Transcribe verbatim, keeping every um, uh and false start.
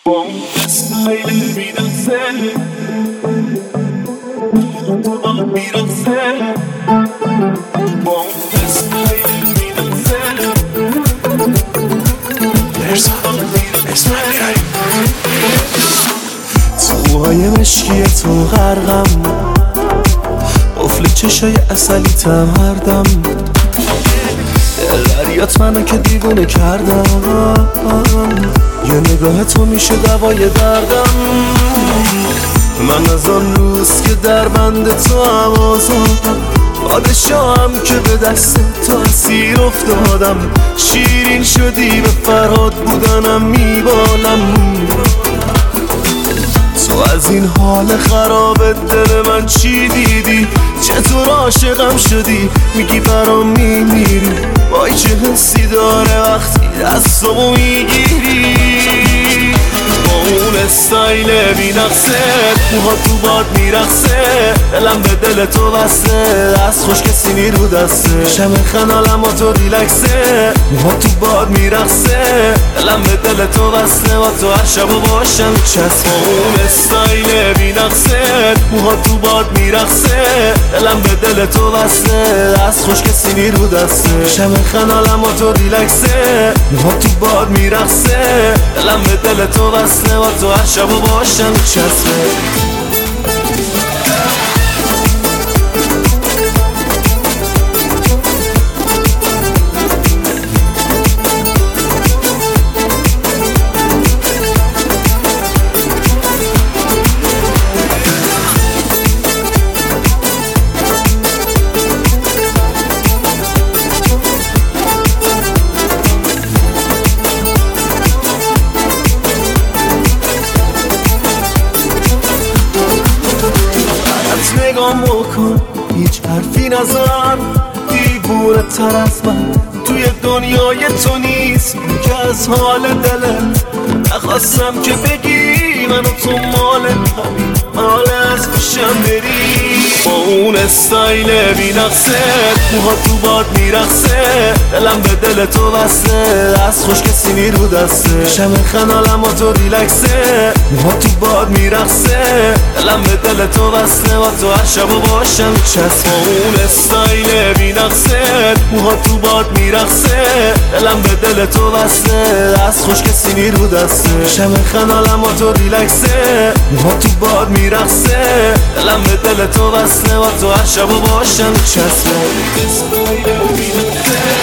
با اسمایل میرسه تو با میرسه با اسمایل میرسه اسمایل توهای مشکی تو غرقم قفل چشای اصلی تم هردم دریات منو که دیوونه کردم یه نگاه تو میشه دوای دردم من از آن روز که در بند تو هم آزادم پادشاهم که به دست تو اسیر افتادم شیرین شدی به فرهاد بودنم میبالم تو از این حال خراب دل من چی دیدی چطور عاشقم شدی میگی برام میمیری وای چه حسی داره وقتی دستمو میگیری با اون استایل بی نقصه موها تو باد میرقصه دلم به دل تو بسته دست خوش کسی نیرو دسته شم خنالم و تو ریلکسه موها تو باد میرقصه دلم به دل تو بسته و تو هر شب و باشم چسب با اون استایل بی نقصه موها تو باد میرقصه دلم به دل تو بسته دست خوش کسی نیرو دسته شم خنالم و تو ریلکسه موها تو باد میرقصه دلم به دل تو بسته و تو هر شب و باشم چسبه نگام بکن هیچ حرفی نزن دیوونه تر از من توی دنیای تو نیست که از حال دلت نخواستم که بگی من و تو مال همین حال از پیشم بری با اون استایل بی نقصه موها تو باد میرقصه دلم به دل تو بسته دست خوش کسی نیرو دسته شم خنالم و تو ریلکسه موها تو باد میرقصه دلم به دل تو بسته و تو هر شب و باشم چسب با اون استایل بی نقصه موها تو باد میرقصه دلم به دل تو بسته دست خوش کسی نیرو دسته شم خنالم و تو ریلکسه موها تو باد میرقصه دلم به دل تو بسته و تو هر شب و باشم چسبه